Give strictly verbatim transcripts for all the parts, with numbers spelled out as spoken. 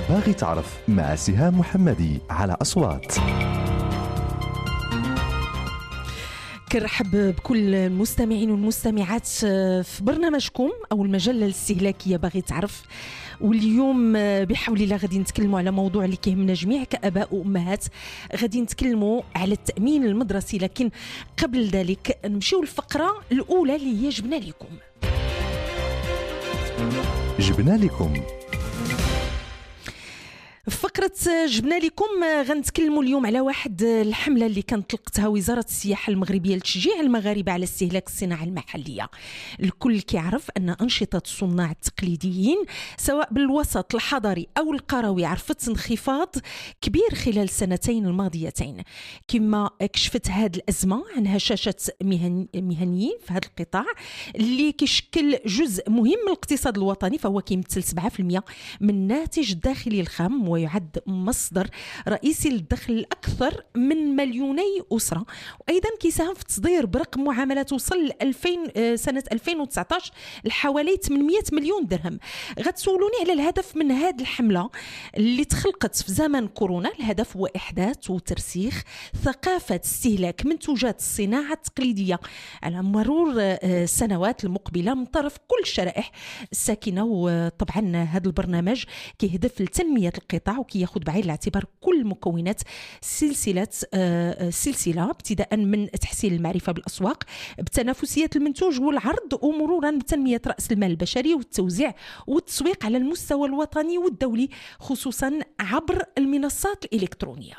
باغي تعرف مع سهام محمدي على أصوات. كنرحب بكل المستمعين والمستمعات في برنامجكم أو المجلة الاستهلاكية باغي تعرف. واليوم بحول الله غادي نتكلموا على موضوع اللي كيهمنا جميع كآباء وأمهات، غادي نتكلموا على التأمين المدرسي. لكن قبل ذلك نمشيو الفقرة الأولى اللي هي جبنا لكم جبنا لكم فقرة جبنا لكم. غنتكلموا اليوم على واحد الحملة اللي كانت طلقتها وزارة السياحة المغربية لتشجيع المغاربة على استهلاك الصناعة المحلية. الكل كيعرف أن أنشطة الصناع التقليديين سواء بالوسط الحضري أو القروي عرفت انخفاض كبير خلال السنتين الماضيتين، كما كشفت هذه الأزمة عن هشاشة مهن مهنيين في هذا القطاع اللي كيشكل جزء مهم من الاقتصاد الوطني، فهو كيمثل سبعة بالمئة من الناتج الداخلي الخام، ويعد مصدر رئيسي للدخل الأكثر من مليوني أسرة، وأيضا كيساهم في تصدير برقم معاملات وصل ألفين سنة ألفين وتسعطاش لحوالي ثمانمئة مليون درهم. غتسولوني على الهدف من هذه الحملة اللي تخلقت في زمن كورونا. الهدف هو إحداث وترسيخ ثقافة استهلاك منتوجات الصناعة التقليدية على مرور السنوات المقبلة من طرف كل الشرائح الساكنة. وطبعا هذا البرنامج كيهدف لتنمية القطاع وكي ياخذ بعين الاعتبار كل مكونات سلسله السلسله ابتداء من تحسين المعرفه بالاسواق بتنافسيه المنتوج والعرض، ومرورا بتنميه راس المال البشري والتوزيع والتسويق على المستوى الوطني والدولي، خصوصا عبر المنصات الالكترونيه.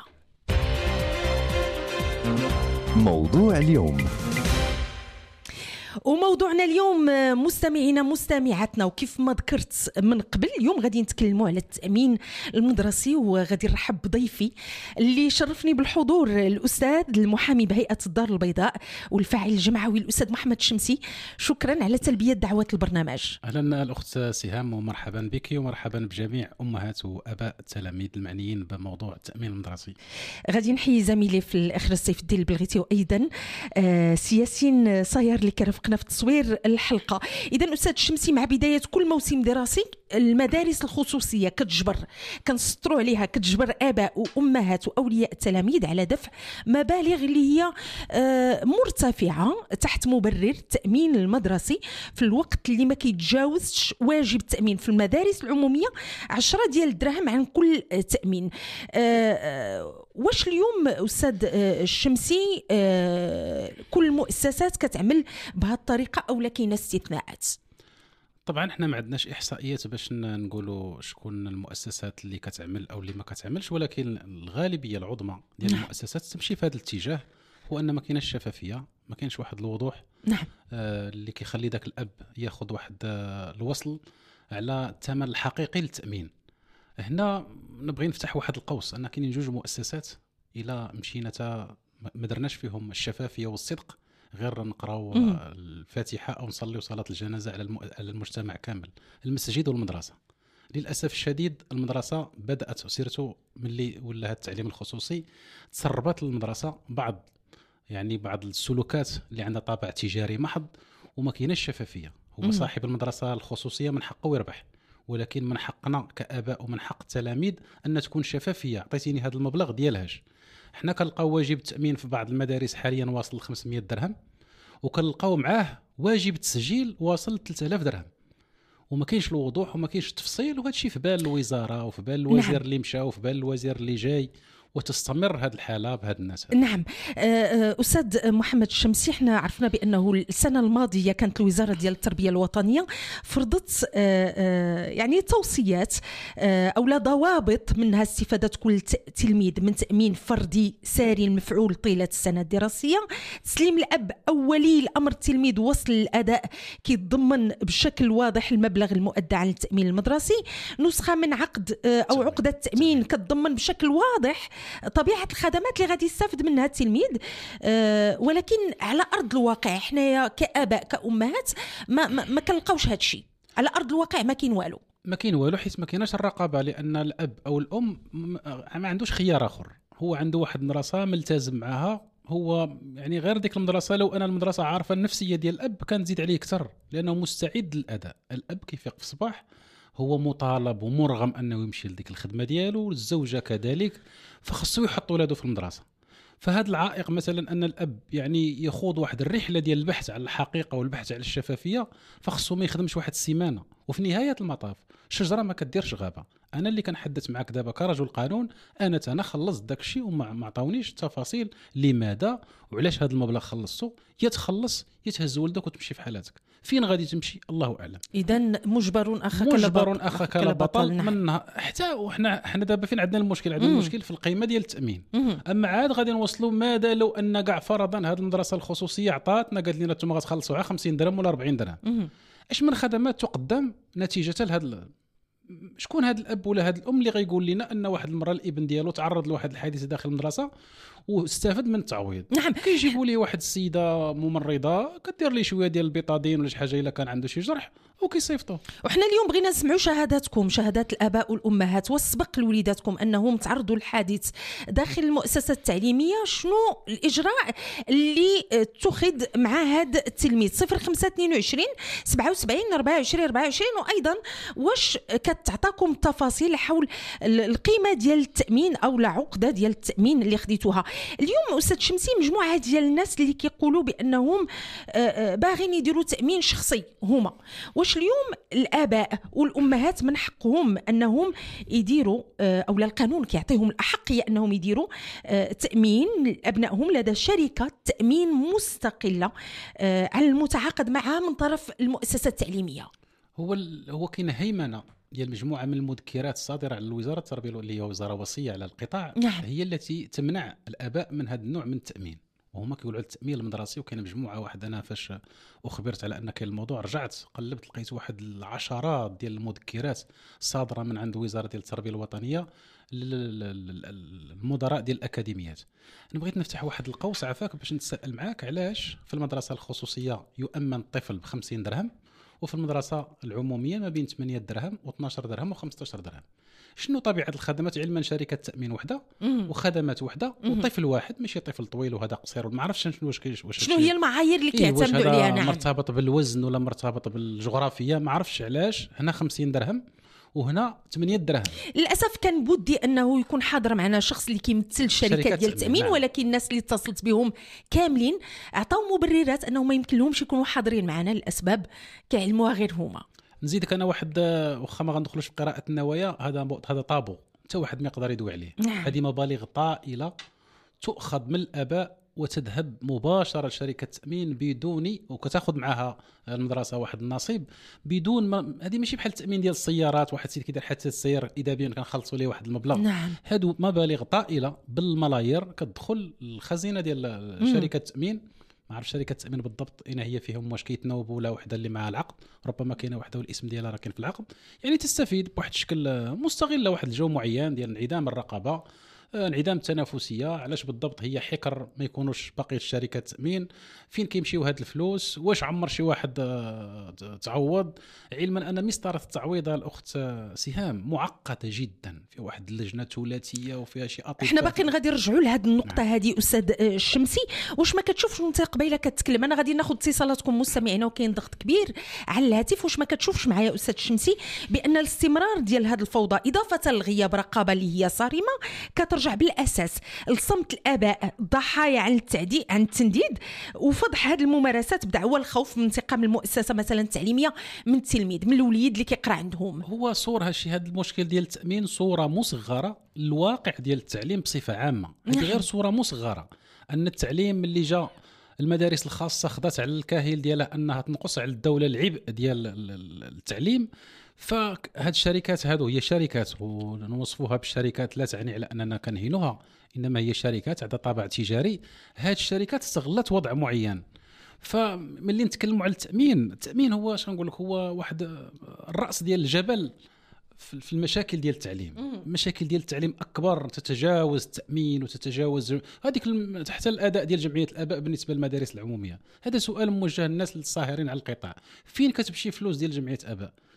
موضوع اليوم. وموضوعنا اليوم مستمعينا مستمعاتنا، وكيف ما ذكرت من قبل اليوم غادي نتكلموا على التأمين المدرسي، وغادي نرحب بضيفي اللي شرفني بالحضور الأستاذ المحامي بهيئة الدار البيضاء والفاعل الجمعوي الأستاذ محمد الشمسي. شكرا على تلبية دعوة البرنامج. أهلا الأخت سهام ومرحبا بك ومرحبا بجميع أمهات وأباء التلاميذ المعنيين بموضوع التأمين المدرسي. غادي نحيي زميلي في الأخر سيف الدين البلغيتي، وأيضا آه سياسين صاير اللي كرفق في تصوير الحلقة. إذن أستاذ الشمسي، مع بداية كل موسم دراسي المدارس الخصوصية كتجبر كنسطروا عليها كتجبر آباء وأمهات وأولياء التلاميذ على دفع مبالغ اللي هي مرتفعة تحت مبرر التأمين المدرسي في الوقت اللي ما كيتجاوزش واجب التأمين في المدارس العمومية عشرة ديال الدراهم عن كل تأمين. واش اليوم أستاذ الشمسي كل المؤسسات كتعمل بهذه الطريقة أو لكن استثناءات؟ طبعا احنا ما عندناش احصائيات باش نقولوا شكون المؤسسات اللي كتعمل او اللي ما كتعملش، ولكن الغالبيه العظمى ديال نعم. المؤسسات تمشي في هذا الاتجاه، هو ان ما كايناش شفافيه، ما كاينش واحد الوضوح. نعم. آه اللي كيخلي داك الاب ياخذ واحد آه الوصل على الثمن الحقيقي للتامين. هنا نبغي نفتح واحد القوس ان كاينين جوج مؤسسات الى مشينا تا ما درناش فيهم الشفافيه والصدق، غير نقراو الفاتحة أو نصلي صلاة الجنازة على المجتمع كامل، المسجد والمدرسة. للأسف الشديد المدرسة بدأت سيرته ملي ولا هذا التعليم الخصوصي تسربت للمدرسة بعض يعني بعض السلوكات اللي عندها طابع تجاري محض وما كايناش شفافية. هو صاحب المدرسة الخصوصية من حقه يربح، ولكن من حقنا كآباء ومن حق التلاميذ أن تكون شفافية. عطيتيني هذا المبلغ ديالهاش. احنا كنلقاو واجب التأمين في بعض المدارس حاليا واصل خمسمئة درهم، وكنلقاو معاه واجب التسجيل واصل ثلاثة آلاف درهم، وما كاينش الوضوح وما كاينش التفصيل، وهذا الشيء في بال الوزاره وفي بال الوزير نعم. اللي مشى وفي بال الوزير اللي جاي، وتستمر هذه الحاله بهذا الناس. نعم. أستاذ محمد الشمسي، احنا عرفنا بأنه السنة الماضية كانت الوزارة ديال التربية الوطنية فرضت يعني توصيات أو لا ضوابط منها استفادة كل تلميذ من تأمين فردي ساري المفعول طيلة السنة الدراسية، تسليم الأب أو ولي الأمر التلميذ وصل الأداء كيتضمن بشكل واضح المبلغ المؤدى عن التأمين المدرسي، نسخة من عقد أو عقدة التأمين كتضمن بشكل واضح طبيعة الخدمات اللي غادي يستافد منها التلميذ. أه ولكن على أرض الواقع احنا كآباء كأمهات ما, ما, ما كنلقاوش هذا الشيء على أرض الواقع، ما كاين والو ما كاين والو حيت ما كايناش الرقابة، لأن الأب أو الأم ما عندوش خيار آخر، هو عنده واحد المدرسة ملتزم معها، هو يعني غير ديك المدرسة لو أنا المدرسة عارفة النفسية ديال الأب كان تزيد عليه أكثر، لأنه مستعد للأداء. الأب كيفيق في الصباح هو مطالب ومرغم انه يمشي لديك الخدمه ديالو، الزوجه كذلك، فخصو يحط ولاده في المدرسه. فهذا العائق مثلا ان الاب يعني يخوض واحد الرحله ديال البحث على الحقيقه والبحث على الشفافيه، فخصو ما يخدمش واحد السيمانه، وفي نهايه المطاف شجره ما كديرش غابه. انا اللي كنحدث معك دابا كرجل قانون، انا انا خلصت داكشي وما ما عطاونيش التفاصيل لماذا وعلاش هذا المبلغ خلصته. يا تخلص يا تهز ولدك وتمشي في حالاتك. فين غادي تمشي الله اعلم. اذا مجبر اخاك مجبر اخاك لا بطل. نعم. من حتى وحنا حنا دابا فين عندنا المشكل؟ عندنا المشكل في القيمه ديال التامين. مم. اما عاد غادي نوصلوا ماذا لو ان كاع فرضا هذه المدرسه الخصوصيه عطاتنا قالت لنا انتم غتخلصوا على خمسين درهم ولا أربعين درهم. مم. اش من خدمات تقدم نتيجه لهذا؟ شكون هذا الاب ولا هذا الام اللي غيقول لنا ان واحد المره الابن ديالو تعرض لواحد الحادث داخل المدرسه واستفاد من التعويض؟ نعم. كيجيبوا لي واحد السيده ممرضه كدير لي شويه ديال البيطادين ولا شي حاجه الا كان عنده شي جرح وكيصيفطوه. وحنا اليوم بغينا نسمعوا شهاداتكم، شهادات الاباء والامهات، والسبق لوليداتكم انهم تعرضوا للحادث داخل المؤسسه التعليميه. شنو الاجراء اللي اتخذ مع هذا التلميذ؟ صفر خمسة اثنين وعشرين سبعة وسبعين أربعة وعشرين أربعة وعشرين. وايضا واش كتعطاكم تفاصيل حول القيمه ديال التامين او العقده ديال التامين اللي خديتوها اليوم؟ استاذ شمسي، مجموعه ديال الناس اللي كيقولوا بانهم باغيين يديروا تامين شخصي هما، واش اليوم الآباء والأمهات من حقهم أنهم يديروا أو القانون كيعطيهم الأحقية أنهم يديروا تأمين لأبنائهم لدى شركة تأمين مستقلة على المتعاقد معها من طرف المؤسسة التعليمية؟ هو هو كاين هيمنة ديال مجموعة من المذكرات الصادرة على الوزارة التربية اللي هي وزارة وصية على القطاع. نعم. هي التي تمنع الآباء من هذا النوع من التأمين، وهما كيقولوا على التأمين المدرسي. وكاين مجموعة واحد أنا فاش أخبرت على أن كاين الموضوع رجعت قلبت لقيت واحد العشرات ديال المذكرات صادرة من عند وزارة ديال التربية الوطنية المدراء ديال الأكاديميات. أنا بغيت نفتح واحد القوس عفاك باش نتساءل معاك علاش في المدرسة الخصوصية يؤمن الطفل بخمسين درهم وفي المدرسة العمومية ما بين ثمانية درهم و12 درهم و15 درهم؟ شنو طبيعة الخدمات؟ علما شركة تأمين وحدة وخدمات وحدة وطفل واحد، ماشي طفل طويل وهذا قصير، ما عرفتش شنو واش واش شنو هي المعايير اللي كيعتمدوا إيه عليها؟ نعم. مرتبط بالوزن ولا مرتبط بالجغرافية؟ ما عرفتش علاش هنا خمسين درهم وهنا ثمانية درهم. للاسف كان بودي انه يكون حاضر معنا شخص اللي كيمثل الشركه ديال التامين، نعم. ولكن الناس اللي اتصلت بهم كاملين عطاو مبررات انه ما يمكن لهمش يكونوا حاضرين معنا لاسباب كيعلموها غير هما. نزيدك انا واحد، واخا ما غندخلوش في قراءه النوايا، هذا هذا طابو حتى واحد ما يقدر يدوي عليه. نعم. هذه مبالغ طائله تؤخذ من الاباء وتذهب مباشره لشركه التامين بدون، وكتاخذ معها المدرسه واحد النصيب بدون ما. هذه ماشي بحال التامين ديال السيارات، واحد السيد كيدير حتى السياره ايجابيا كنخلصوا ليه واحد المبلغ. نعم. هادو مبالغ طائله بالملايير كتدخل الخزينه ديال شركه التامين. ما عرف شركه التامين بالضبط اين هي فيهم، واش كيتناوبوا ولا وحده اللي معها العقد، ربما كاينه وحده والاسم ديالها راه كاين في العقد، يعني تستفيد بواحد الشكل مستغله واحد الجو معين ديال انعدام الرقابه، انعدام التنافسيه. علاش بالضبط هي حكر ما يكونوش باقي الشركات التامين؟ فين كيمشيو هاد الفلوس؟ واش عمر شي واحد تعوض؟ علما ان مسطره التعويض الاخت سهام معقده جدا، في واحد اللجنه ثلاثيه وفيها شي اطفال. احنا باقي غادي نرجعوا لهاد النقطه هذه. نعم. استاذ الشمسي، واش ما كتشوفش انت قبيله كتكلم؟ انا غادي ناخذ اتصالاتكم مستمعينا وكاين ضغط كبير على الهاتف. واش ما كتشوفش معايا استاذ الشمسي بان الاستمرار ديال هاد الفوضى اضافه لغياب رقابه اللي هي صارمه كترجع بالاساس لصمت الاباء ضحايا عن التعدي عن التنديد وفضح هذه الممارسات بدعوى الخوف من انتقام المؤسسه مثلا التعليميه من التلميذ، من الوليد اللي كيقرا عندهم؟ هو صور هالشيء، هذا المشكل ديال التامين صوره مصغره للواقع ديال التعليم بصفه عامه. هذه غير صوره مصغره ان التعليم اللي جا المدارس الخاصه خضات على الكاهل ديالها انها تنقص على الدوله العبء ديال التعليم. فهاد الشركات هادو هي شركات ونوصفوها بالشركات لا تعني على اننا كنهينوها، انما هي شركات عندها طابع تجاري. هاد الشركات استغلت وضع معين. فملي نتكلموا على التامين، التامين هو اش نقول لك، هو واحد الراس ديال الجبل في المشاكل ديال التعليم. المشاكل ديال التعليم اكبر، تتجاوز التامين وتتجاوز هذيك حتى الاداء ديال جمعيه الاباء بالنسبه للمدارس العموميه. هذا سؤال موجه للناس الصاهرين على القطاع، فين كتمشي فلوس ديال جمعيه الاباء؟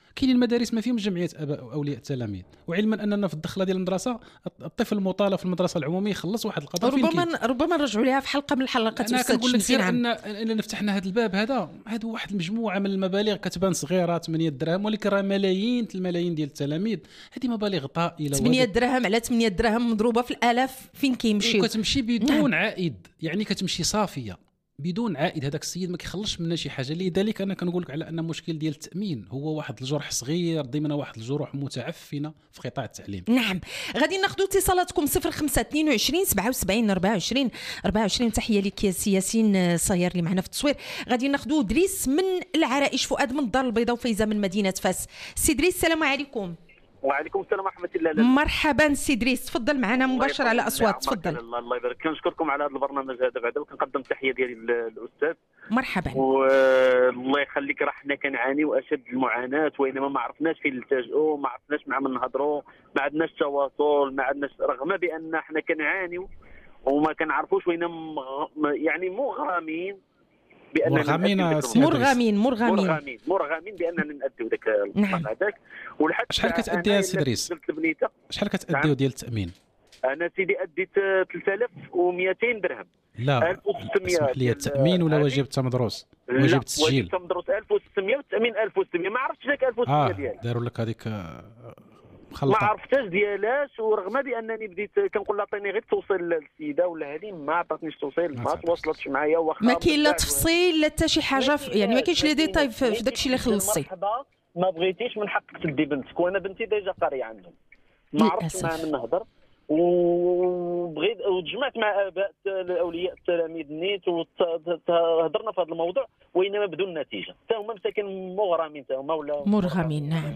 كاينين المدارس ما فيهمش جمعيه اباء واولياء التلاميذ، وعلما اننا في الدخله ديال المدرسه الطفل المطالب في المدرسه العموميه يخلص واحد القضاء فين ربما ربما نرجعوا لها في حلقه من الحلقات. انا كنقول لك سير نعم. ان ان فتحنا هذا الباب هذا هذا واحد المجموعه من المبالغ كتبان صغيره ثمانية دراهم، ولكن راه ملايين الملايين ديال التلاميذ. هذه مبالغ طائله، ثمانية دراهم على ثمانية دراهم مضروبه في الالاف فين كيمشيو، وكتمشي بدون نعم. عائد، يعني كتمشي صافيه بدون عائد. هذاك السيد ما كيخلصش منا شي حاجه. لذلك انا كنقول لك على ان المشكل ديال التامين هو واحد الجرح صغير ضمن واحد الجروح متعفنه في قطاع التعليم. نعم. غادي ناخذوا اتصالاتكم صفر خمسة اثنين وعشرين سبعة وسبعين أربعة وعشرين أربعة وعشرين. تحيه لك يا سي ياسين صاير اللي معنا في التصوير. غادي ناخذوا دريس من العرائش، فؤاد من الدار البيضاء، وفايزه من مدينه فاس. سي دريس السلام عليكم. وعليكم السلام ورحمه الله. مرحبا سي دريس، تفضل معنا مباشر على اصوات. تفضل. الله الله يبارك. كنشكركم على هذا البرنامج هذا بعدا، وكنقدم تحيه ديالي للاستاذ. مرحبا. والله يخليك، راه حنا كنعانيو اشد المعاناه، وانما ما عرفناش فين نلتجئوا، ما عرفناش مع من نهضروا، ما عندناش تواصل، ما عندناش، رغم بان حنا كنعانيو وما كنعرفوش وين يعني مغرمين بان مرغمين مرغمين مرغمين مرغمين باننا ناديو ذاك نعم. هذاك. ولحد شحال كتادي يا سي دريس؟ شحال كتاديو ديال التامين؟ انا سيدي اديت ثلاثة آلاف ومئتين درهم. لا ألف وستمية اسمح لي، التامين ولا واجب التمدروس؟ واجب التسجيل. واجب التمدروس ألف وستمية والتامين ألف وستمية. ما عرفتش ذاك ألف وستمية آه ديالها. داروا لك هذيك مخلطه، ما عرفتش ديالاش. ورغم بانني بديت كنقول لها عطيني غير توصيل للسيده ولا هذه، ما عطاتنيش توصيل، ما تواصلتش معايا. واخا ما كاين لا تفصيل لا حتى شي حاجه، يعني ما كاينش لي ديتاي في داك الشيء اللي خلصتي. ما بغيتيش من حقك تدي بنتك، وانا بنتي ديجا قاريه عندهم، ما عرفتش معها من نهضر. وبغيت وتجمعت مع اباء اولياء التلاميذ نيت وهضرنا في هذا الموضوع، وانما بدون نتيجه. حتى هما مساكن مغرمين، حتى هما ولا مرغمين. نعم.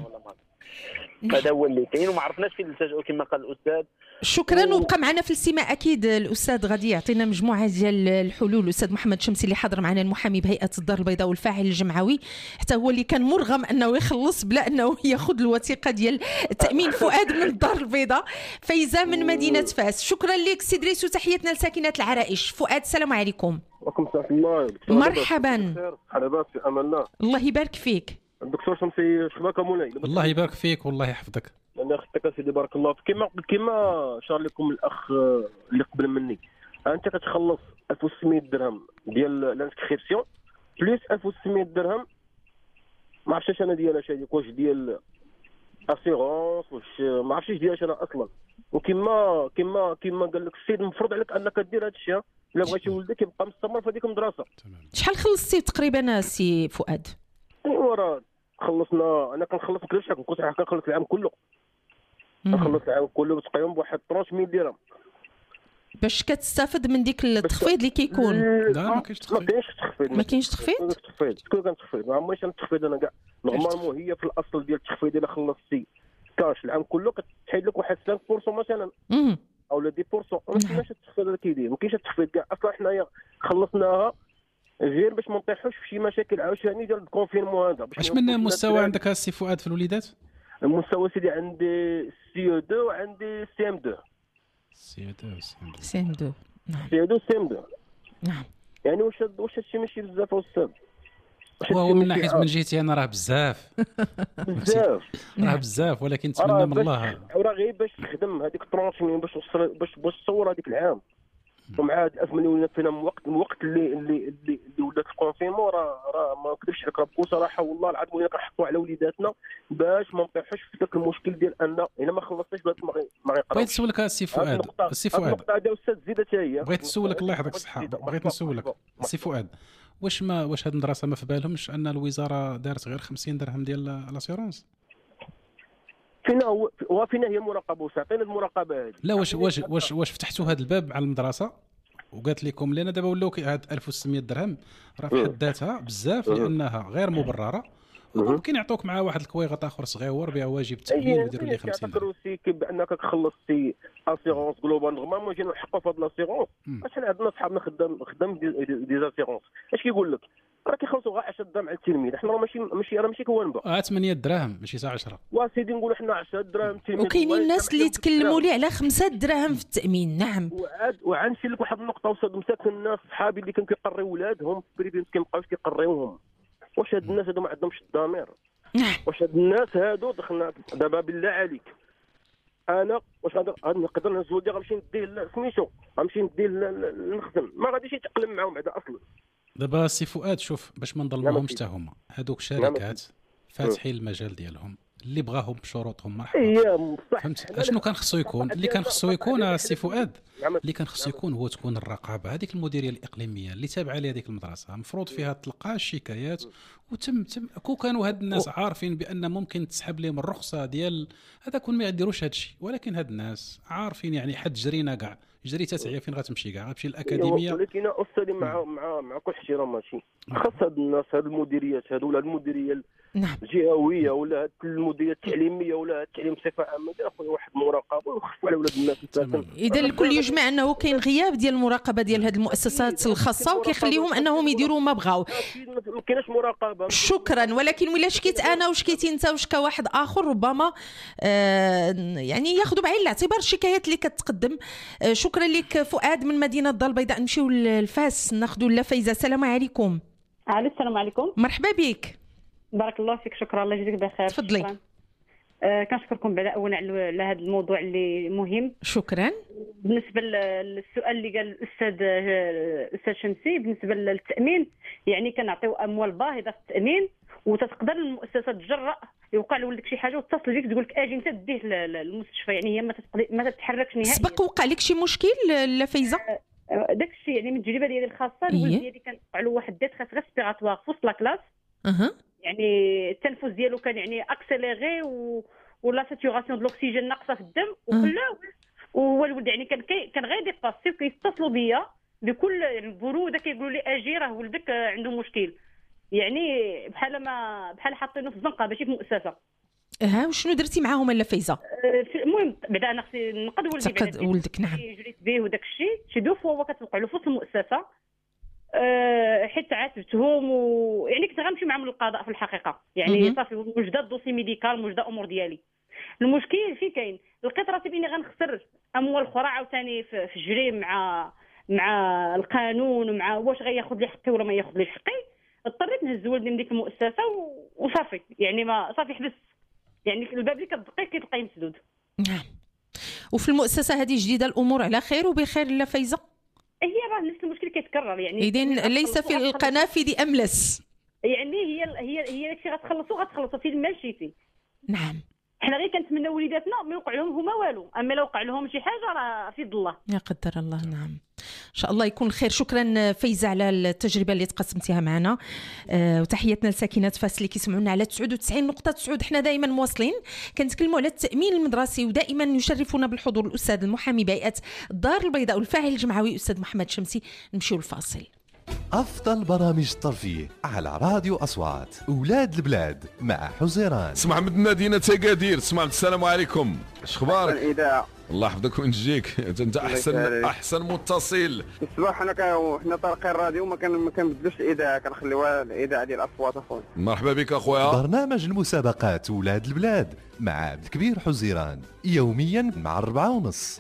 هذا هو اللي كاين، وما عرفناش فين نلتجئوا كما قال الاستاذ. شكرا. و... وبقى معنا في الاستماع اكيد الاستاذ غادي يعطينا مجموعه ديال الحلول. الاستاذ محمد شمسي اللي حاضر معنا، المحامي بهيئه الدار البيضاء والفاعل الجمعوي، حتى هو اللي كان مرغم انه يخلص بلا انه ياخذ الوثيقه ديال التامين. فؤاد من الدار البيضاء، فايزه من مدينه فاس. شكرا لك سي دريس، وتحياتنا لساكنه العرائش. فؤاد السلام عليكم. وعليكم السلام الله. مرحبا. حلبات في امان الله. الله يبارك فيك. الدكتور شمسي شباكه مولاي. الله يبارك فيك والله يحفظك. انا اختك سيدي بارك الله فيك. كما كما شار لكم الاخ اللي قبل مني، انت كتخلص ألف وستمية درهم ديال لانسكريبسيون بليس ألف وستمية درهم، ما عرفتش انا ديال اش هذيك، واش ديال اسيغونس واش ما عرفتش ديال انا اصلا. وكما كما كما قال لك السيد، المفروض عليك انك دير هذا الشيء الا بغيتي ولدك يبقى مستمر في هذيك المدرسه. شحال خلصتي تقريبا سي فؤاد؟ ايوا راه خلصنا، انا كنخلص كلشي، كنكون كنخلص العام كله، كنخلص العام كله تقريبا بواحد ثلاثة مية درهم باش كتستافد من ديك التخفيض اللي كيكون. لا ما كاينش تخفيض. ما كاينش تخفيض. ما كاينش تخفيض. تخفيض كل كان تخفيض، ما عمريش انا التخفيض. انا كاع نورمالمون هي في الاصل ديال التخفيض الا خلصتي كاش العام كله كتحيد لك واحد خمسة بالمئة مثلا او لا عشرة بالمئة. ما كاينش التخفيض اللي كيدير، ما كاينش التخفيض كاع. اصلا حنايا خلصناها غير باش ما نطيحوش في شي مشاكل عاوتاني ديال الكونفينمون هذا. واش من مستوى عندك السي فؤاد في الوليدات؟ المستوى سيدي عندي سي او اثنين وعندي سي ام اثنين. سي او اثنين سي ام اثنين. نعم. سي او اثنين سي ام اثنين. نعم. يعني واش واش هادشي ماشي بزاف استاذ؟ وهو من ناحيه من جهتي انا راه بزاف بزاف راه بزاف، ولكن نتمنى من الله راه غير باش تخدم هذيك ثلاثة مليون باش باش باش تصور هذيك العام، ومع هاد الأزمة اللي ولات فينا من وقت من وقت اللي اللي اللي, اللي ولات الكونفينمون، راه راه ما نكذبش عليك، راه بكل صراحه والله العظيم ولينا كنحطوا على وليداتنا باش ما نطيحوش في ذاك المشكل ديال ان الا ما خلصتيش ما غيقراوش. بغيت نسولك السي فؤاد السي فؤاد النقطه هذه استاذ زيد حتى هي بغيت نسولك الله يحفظك الصحه، بغيت نسولك السي فؤاد، واش ما واش هاد المدرسه ما في بالهمش ان الوزاره دارت غير خمسين درهم ديال لاسيرونس؟ فينا هو وفينا هي المراقبه، وساعطينا المراقبه هذه. لا واش واش واش واش فتحتوا هذا الباب على المدرسه وقالت لكم لنا دابا ولاو هاد ألف وستمية درهم راه في حد ذاتها بزاف لانها غير مبرره، وممكن يعطوك معاه واحد الكويغط اخر صغيور بها واجب التامين ويديروا ليه خمسين درهم. يعتبروا بانك خلصتي اسيغونس جلوبال نورمالمون يجيو نحقوا في هاد لاسيغونس. شحال عندنا صحابنا خدام خدام دي زاسيغونس، اش كيقول لك؟ راه كيخلصوا غير عشرة درهم على التلميذ، حنا راه ماشي ماشي راه ماشي كوانبه اه ثمانية دراهم ماشي ساعه عشرة. وسيدي نقولوا حنا عشرة دراهم التلميذ، وكاينين الناس اللي تكلموا لي على خمسة دراهم في التامين. نعم. وعاد وعاد نشير لك واحد النقطه وصاد مساكن الناس صحابي اللي كانوا كيقريو ولادهم في بريفينس كيبقاوش كيقريوهم. واش هاد الناس هادو ما عندهمش الضمير؟ واش هاد الناس هادو دخلنا دابا بالله عليك انا واش غادي نقدر نهز ولدي غنمشي نديه سميتو غنمشي نديه نخدم ما غاديش يتأقلم معاهم هذا اصلا. دابا سي فؤاد شوف باش ما نظلموهمش حتى هما هذوك شركات فاتحين المجال ديالهم اللي بغاهم بشروطهم مرحبا. فهمت اشنو كان خصو يكون؟ اللي كان خصو يكون سي فؤاد اللي كان خصو يكون هو تكون الرقابه هذيك المديريه الاقليميه اللي تابعه لهذيك المدرسه مفروض فيها تلقى الشكايات وتم تم كون كانوا هاد الناس عارفين بان ممكن تسحب لهم الرخصه ديال هذا كون ما يديروش هذا الشيء. ولكن هاد الناس عارفين يعني حد جرينا كاع جري تتعيا فين غتمشي كاع غتمشي الاكاديميه. ولكن استاذي مع مع مع كل احترام ماشي خاص هاد الناس هاد المديريات هادو ولا المديريه نعم الجهويه ولا المديريه التعليميه ولا التعليم بصفه عامه اخويا واحد المراقبه ويخفوا على ولاد الناس. اذا الكل يجمع انه كاين غياب ديال المراقبه ديال هذه المؤسسات الخاصه وكيخليهم انهم يديروا ما بغاو. ما كايناش مراقبه. شكرا. ولكن ولا شكيت انا وشكيتي انت وشكا واحد اخر ربما آه يعني ياخذوا بعين الاعتبار الشكايات اللي كتقدم. آه شكرا لك فؤاد من مدينه الدار البيضاء. نمشيو للفاس ناخذوا لفايزه. السلام عليكم. السلام عليكم. مرحبا بك. بارك الله فيك. شكرا الله يجزيك بخير. تفضلي. آه كنشكركم بعد اولا على هذا الموضوع اللي مهم. شكرا. بالنسبه للسؤال اللي قال الاستاذ الاستاذ شمسي بالنسبه للتامين يعني كنعطيو اموال باهظه في التامين وتتقدر المؤسسه تجرأ يوقع لولدك شي حاجه وتصل بك تقول لك اجي انت ديه للمستشفى يعني هي ما ما تتحركش نهائيا. سبق وقع لك شي مشكل لا فايزه؟ داك الشيء يعني من التجربه ديالي الخاصه الولد ديالي كان وقع له واحد ديتريس ريسبيراتوار في وسط لاكلاس. اها يعني التنفس ديالو كان يعني اكسيليغي و ولا ساتوراسيون د الاكسجين ناقصه في الدم وخلاه وهو الولد يعني كان كي كان غير ديباسي وكيتصلوا بيا بكل بروده كيقولوا لي اجي راه ولدك عنده مشكل يعني بحال ما بحال حاطينه في الزنقه ماشي في مؤسسه. ها وشنو درتي معاهم لا فايزه؟ المهم بعدا انا خصني نقد ولدي بعدا ولدك. نعم جريت به وداك الشيء شي دو فوا هو كتوقع له في وسط المؤسسه أه حيت عاتبتهم ويعني كنت غنمشي معاهم للقضاء في الحقيقه يعني صافي وجد الدوسي ميديكال وجد امور ديالي. المشكل فين كاين لقيت راسي باني غنخسر اموال اخرى عاوتاني في الجريم مع مع القانون ومع واش غياخذ لي حقي ولا ما ياخذ لي حقي. اضطريت نهز ولدي من ديك المؤسسه وصافي يعني ما صافي حبس يعني الباب اللي كتدقي كتلقاه مسدود. نعم. وفي المؤسسه هذه جديده الامور على خير وبخير لا فايزه؟ هي راه نفس المشكل كيتكرر يعني اذن ليس في القنافذ املس يعني هي هي هي داكشي غتخلصوا غتخلصوا فين ما مشيتي. نعم. حنا غير كنتمنى وليداتنا ما يوقع لهم هما والو اما لو وقع لهم شي حاجه راه في يد الله. يا قدر الله. نعم ان شاء الله يكون خير. شكرا فايزه على التجربه اللي تقسمتيها معنا أه وتحياتنا لساكنات فاس اللي كيسمعونا على تسعة وتسعين نقطة تسعة. حنا دائما مواصلين كنتكلموا على التامين المدرسي ودائما يشرفنا بالحضور الاستاذ المحامي بهيئه الدار البيضاء والفاعل الجمعوي استاذ محمد شمسي. نمشيو الفاصل. أفضل برامج الترفيه على راديو أصوات أولاد البلاد مع حزيران. سمع من مدينة أكادير. سمع السلام عليكم. اخبارك؟ الإذاعة. الله يحفظك وينجيك. انت احسن احسن متصل. الصباح حنا حنا طارقين الراديو ما كان ما كنبدلوش الاذاعه كنخليوها الاذاعه ديال الاصوات اخويا. مرحبا بك اخويا. برنامج المسابقات ولاد البلاد مع عبد الكبير حزيران يوميا مع الربعة ونص.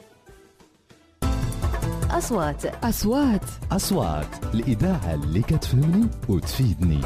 أصوات أصوات أصوات الإذاعة اللي كتفهمني وتفيدني.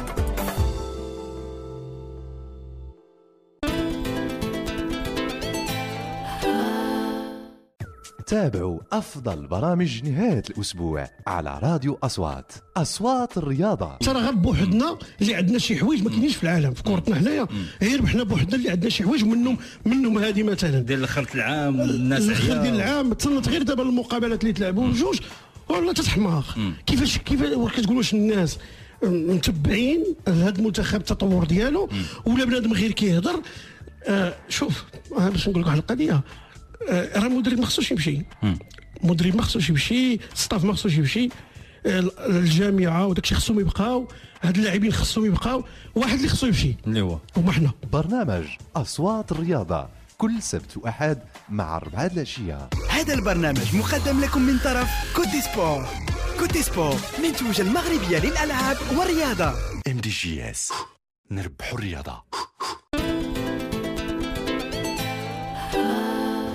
تابعوا أفضل برامج نهاية الأسبوع على راديو أصوات. أصوات الرياضة. ترى غير بوحدنا اللي عندنا شي حوايج ما كاينينش في العالم في كورتنا حنايا غير حنا بوحدنا اللي عندنا شي حوايج منهم منهم هذه مثلا ديال الخلط العام الناس الخلط ديال العام تصنت غير دابا المقابلات اللي تلعبوا جوج ولا تتحماق. كيفاش كيفاش كتقول واش الناس متبعين هذا المنتخب التطور ديالو ولا بنادم غير كيهضر. آه شوف آه باش نقول لك واحد القضيه آه راه المدرب ما خصوش يمشي المدرب ما خصوش يمشي الستاف ما خصوش يمشي الجامعه وداك الشيء خصهم يبقاو هاد اللاعبين خصهم يبقاو واحد اللي خصو يمشي اللي هو هما حنا. برنامج أصوات الرياضة كل سبت وأحد مع الربعة العشية. هذا البرنامج مقدم لكم من طرف كوتي سبور. كوتي سبور منتوجة المغربية للألعاب والرياضة. ام دي جي اس نربحوا الرياضة.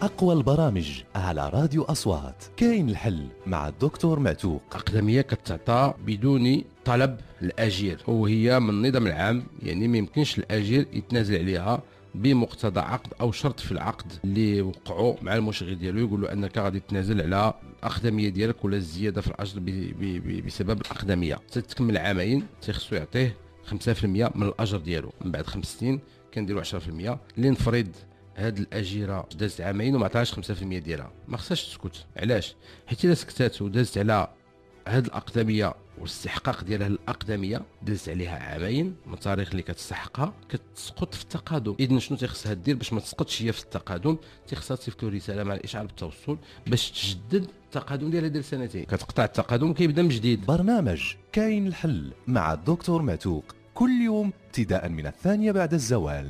أقوى البرامج على راديو أصوات. كاين الحل مع الدكتور معتوق. أقدمية كتعطى بدون طلب الأجير، وهي من النظام العام، يعني ما يمكنش الأجير يتنازل عليها بمقتضى عقد او شرط في العقد اللي وقعوا مع المشغل ديالو، يقول له انك غادي تنازل على الاقدميه ديالك ولا الزياده في الاجر بسبب الاقدميه. تتكمل عامين تيخصو يعطيه خمسة بالمئة من الاجر ديالو، من بعد خمس سنين كنديروا عشرة بالمئة. اللي نفرض هاد الاجيره دازت عامين وما عطاهاش خمسة بالمئة ديالها، ما خصهاش تسكت. علاش؟ حيت الا سكتات ودازت على هاد الاقدميه والاستحقاق ديالها الاقدميه دازت عليها عامين من التاريخ اللي كتستحقها، كتسقط في التقادم. اذا شنو تيخصها دير باش ما تسقطش هي في التقادم؟ تيخصها تصيفط له رساله مع الاشعار بالتوصل باش تجدد التقادم ديالها ديال سنتين. كتقطع التقادم كيبدا من جديد. برنامج كاين الحل مع الدكتور معتوق كل يوم ابتداء من الثانيه بعد الزوال.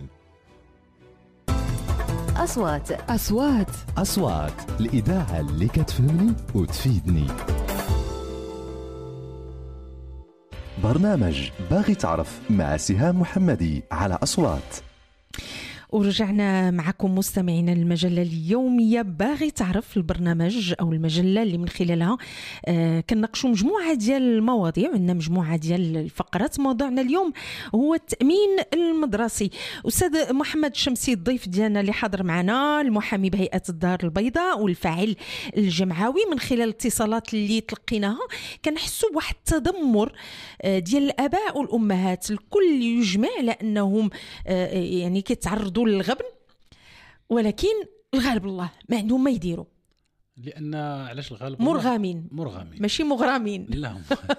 أصوات أصوات أصوات الإذاعة اللي كتفهمني وتفيدني. برنامج باغي تعرف مع سهام محمدي على أصوات. ورجعنا معكم مستمعينا المجلة اليومية باغي تعرف، البرنامج أو المجلة اللي من خلالها آه كنناقشوا مجموعة ديال المواضيع، عندنا مجموعة ديال الفقرات. موضوعنا اليوم هو التأمين المدرسي. أستاذ محمد الشمسي الضيف ديالنا اللي حاضر معنا، المحامي بهيئة الدار البيضاء والفاعل الجمعوي. من خلال الاتصالات اللي تلقيناها كنحسوا بواحد التذمر آه ديال الآباء والأمهات، الكل يجمع على أنهم آه يعني كيتعرضوا للغبن، ولكن الغالب الله ما عندهم ما يديروا. لان علاش الغالب مرغمين مرغمين ماشي مغرمين. لا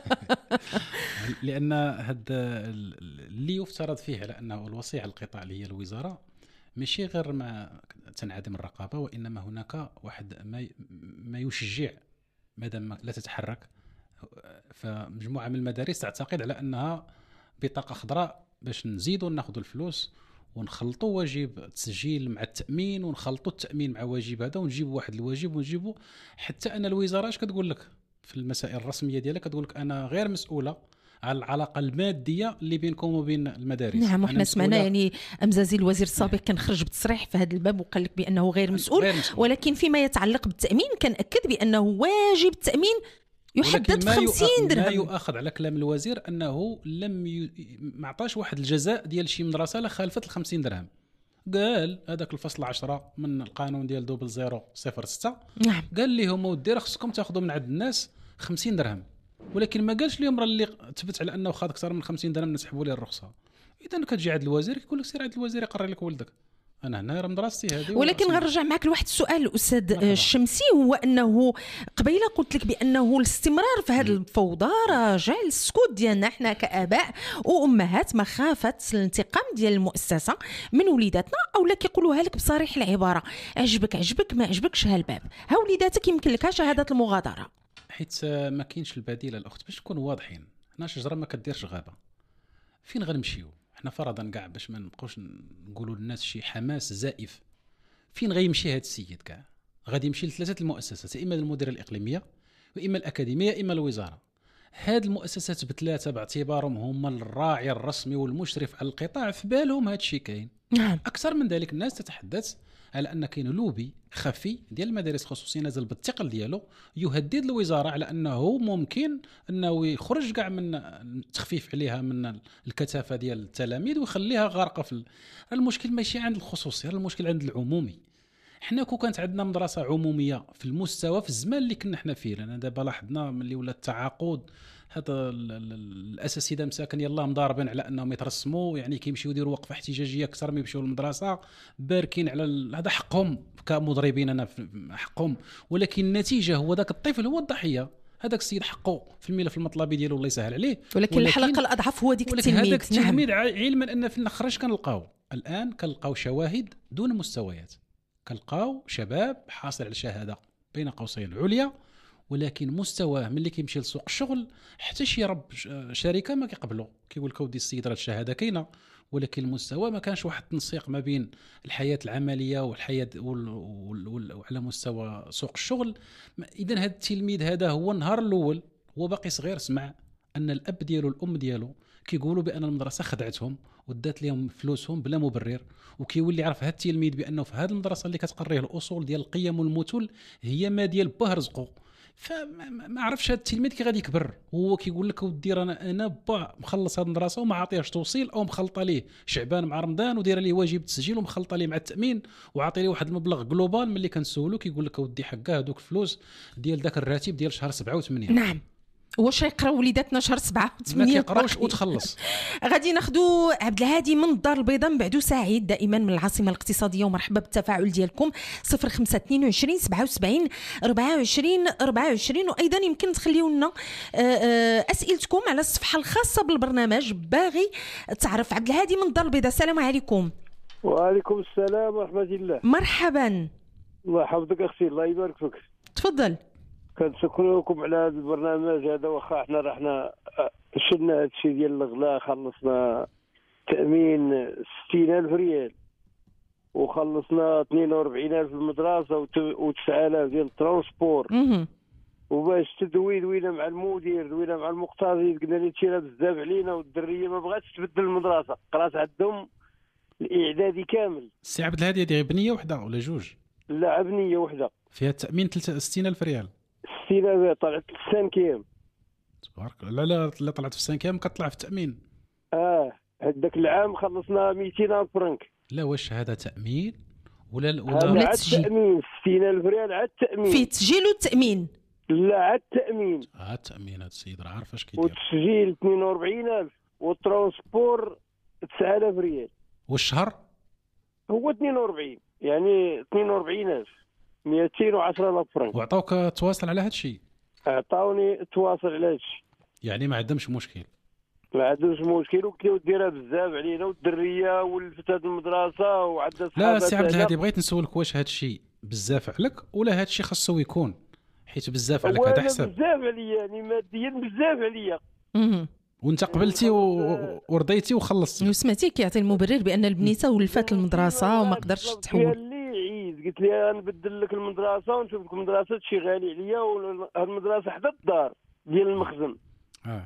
لان هذا اللي يفترض فيه على انه الوصي على القطاع اللي هي الوزاره ماشي غير ما تنعدم الرقابه، وانما هناك واحد ما ما يشجع مادام لا تتحرك. فمجموعه من المدارس تعتقد على انها بطاقه خضراء باش نزيدوا ناخذوا الفلوس ونخلطوا واجب التسجيل مع التأمين، ونخلطوا التأمين مع واجب هذا، ونجيبوا واحد الواجب ونجيبوا حتى أن الوزارة اش كتقول لك في المسائل الرسمية ديالها، كتقول لك أنا غير مسؤولة على العلاقة المادية اللي بينكم وبين المدارس. نعم، وحنا سمعنا يعني أمزازي الوزير السابق كان خرج بتصريح في هذا الباب وقال لك بأنه غير مسؤول, غير مسؤول. ولكن فيما يتعلق بالتأمين كان أكد بأنه واجب التأمين يحدد في خمسين درهم. ما يؤخذ على كلام الوزير انه لم ي... ما عطاش واحد الجزاء ديال شي مدرسه لا خالفت ال خمسين درهم. قال هذاك الفصل عشرة من القانون ديال دوبل زيرو صفر ستة، نعم، قال لهم ودير خصكم تاخذوا من عند الناس خمسين درهم، ولكن ما قالش لهم راه اللي تثبت على انه خاض اكثر من خمسين درهم نسحبوا ليه الرخصه. اذا كتجي عند الوزير يقول لك سير عند الوزير يقرر لك ولدك. انا هنا راه مدرستي هذه. ولكن غنرجع معك لواحد السؤال استاذ الشمسي، هو انه قبيله قلت لك بانه الاستمرار في هذه الفوضى راجع للسكوت ديالنا احنا كاباء وامهات، مخافه الانتقام ديال المؤسسه من وليداتنا، او لا كيقولوها لك بصريح العباره عجبك عجبك ما عجبكش هالباب، ها وليداتك يمكن لك شهاده المغادره. حيت ما كاينش البديل الاخت باش نكونوا واضحين. حنا شجره ما كديرش غابه، فين غنمشيو احنا فرضا كاع باش ما نبقاوش نقولوا للناس شي حماس زائف؟ فين غيمشي هذا السيد؟ كاع غادي يمشي لثلاثه المؤسسات، اما المديريه الاقليميه واما الاكاديميه اما الوزاره. هاد المؤسسات بثلاثه باعتبارهم هما الراعي الرسمي والمشرف على القطاع في بالهم هذا الشيء كاين. نعم. اكثر من ذلك الناس تتحدث على ان كاين لوبي خفي ديال المدارس الخصوصيه نازل بالثقل ديالو يهدد الوزاره على انه ممكن انه يخرج كاع من التخفيف عليها من الكثافه ديال التلاميذ ويخليها غارقه في المشكل. ماشي عند الخصوصي، المشكل عند العمومي. حنا كون كانت عندنا مدرسه عموميه في المستوى في الزمان اللي كنا حنا فيه، لان دابا لاحظنا ملي ولا التعاقد هذا الاساسي دا مساكن يلاه مضاربين على انهم يترسموا، يعني كيمشيو يديروا وقفه احتجاجيه اكثر ما يمشيو للمدرسه، باركين على هذا حقهم كمضربين، انا حقهم، ولكن النتيجه هو ذاك الطفل هو الضحيه. هذاك السيد حقه في الملف المطلبي ديالو الله يسهل عليه، ولكن, ولكن الحلقه الاضعف هو ديك التلميذ. هذاك التلميذ نعم. علما ان في الاخرج كنلقاو الان كنلقاو شواهد دون مستويات، كنلقاو شباب حاصل على شهاده بين قوسين عليا، ولكن مستواه ملي كيمشي لسوق الشغل حتى شي رب شركه ما كيقبلوا، كيقول لك ودي السيد راه الشهاده كاينه، ولكن المستوى ما كانش واحد التنسيق ما بين الحياه العمليه والحياه وعلى مستوى سوق الشغل. اذا هذا التلميذ هذا هو النهار الاول هو باقي صغير سمع ان الاب ديالو الام ديالو كيقولوا بان المدرسه خدعتهم ودات لهم فلوسهم بلا مبرر، وكيولي يعرف هذا التلميذ بانه في هذه المدرسه اللي كتقريه الاصول ديال القيم والمثل هي ما ديال باه رزقو. فما عرفش هذا التلميذ كي غادي يكبر هو كيقول لك ودي انا انا با مخلص هذه المدرسه وما عاطيهش توصيل، او مخلطه ليه شعبان مع رمضان ودايره ليه واجب التسجيل ومخلطه ليه مع التامين وعاطي ليه واحد المبلغ جلوبال. ملي كنسولو كيقول لك ودي حقا هذوك الفلوس ديال ذاك الراتب ديال شهر سبعة وثمانية. نعم. واش يقراو وليداتنا شهر سبعة ما كيقراوش وتخلص. غادي ناخذوا عبد الهادي من الدار البيضاء من بعدو سعيد دائما من العاصمه الاقتصاديه، ومرحبا بالتفاعل ديالكم صفر خمسة اثنين وعشرين سبعة وسبعين أربعة وعشرين أربعة وعشرين. وايضا يمكن تخليو لنا اسئلتكم على الصفحه الخاصه بالبرنامج. باغي تعرف عبد الهادي من الدار البيضاء. السلام عليكم. وعليكم السلام ورحمه الله. مرحبا. الله يحفظك اختي، الله يبارك فيك. تفضل. كنشكركم على هذا البرنامج هذا، واخا حنا رحنا شلنا هذا الشيء ديال الغلاء، خلصنا تامين ستين ألف ريال وخلصنا اثنين وأربعين ألف المدرسه وتسعة آلاف ديال الترونسبور، وباش تدوي دوينا مع المدير دوينا مع المقتضي، قلنا لي تشيرها بزاف علينا، والدريه ما بغاتش تبدل المدرسه، قرات عندهم الاعدادي كامل. سي عبد الهادي هذه بنيه وحده ولا جوج؟ لا بنيه وحده فيها التامين ستين ألف ريال. ستين ألف طلعت في السانكيام. تبارك الله. لا لا طلعت في السانكيام كطلع في التامين. اه هذاك العام خلصنا مئتين ألف فرنك. لا واش هذا تامين ولا ولا ولا تسجيل؟ ستين ألف ريال عاد التامين. في تسجيل والتامين؟ لا عاد التامين. اه التامين هذا السيد راه عارف اش كيدير. والتسجيل اثنين وأربعين ألف والترونسبور تسعة آلاف ريال. والشهر هو اثنين وأربعين، يعني اثنين وأربعين ألف مئتين وعشرة ألف فرنك. وعطاوك تواصل على هذا الشيء؟ عطاوني تواصل على هذا الشيء. يعني ما عندهمش مشكل؟ ما عندهمش مشكل، وكيو ديرها بزاف علينا، والدريه ولفت هذه المدرسه وعندها صحابات. لا سي عبد الهادي بغيت نسولك واش هذا الشيء بزاف عليك ولا هذا الشيء خاصو يكون، حيت بزاف عليك هذا حساب. بزاف عليا يعني ماديا بزاف عليا. وانت قبلتي و... ورضيتي وخلصتي وسمعتي كيعطي المبرر بان البنيته ولفات المدرسه وما قدرتش تحول. قال لي عيد، قلت لي نبدل لك المدرسه ونشوف لك مدرسه شي غالي عليا، والمدرسه حدا الدار ديال المخزن. اه